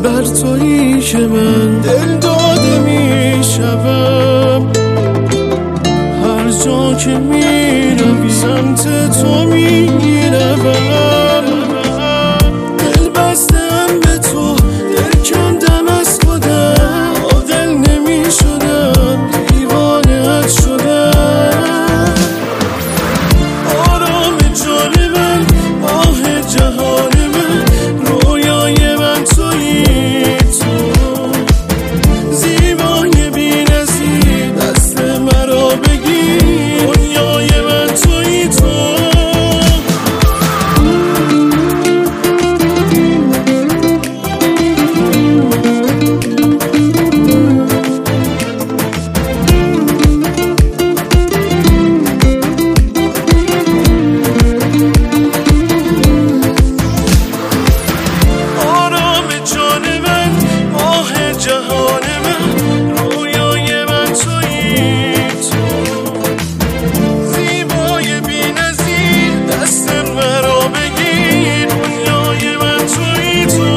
بر تویی که من دل داده میشوم. هر جا که میروی سمت تو میروم. دل بستم به تو، دل کندم از خودم، عادل نمیشدم، دیوانه‌ات شدم. آرام جان من، ماه جهان من، رویای من تویی تو. زیبای بی‌نظیر دست مرا بگیر، دنیای من تویی تو. جهان من، رویای من تویی تو. زیبای بی‌نظیر دست مرا بگیر، دنیای من تویی تو.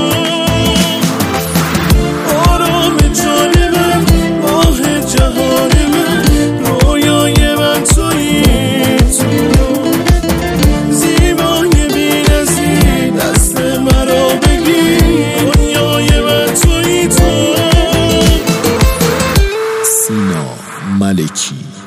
آرام جان من، ماه جهان من، رویای من تویی تو. زیبای بی‌نظیر دست مرا بگیر، دنیای من تویی تو. سینا ملکی.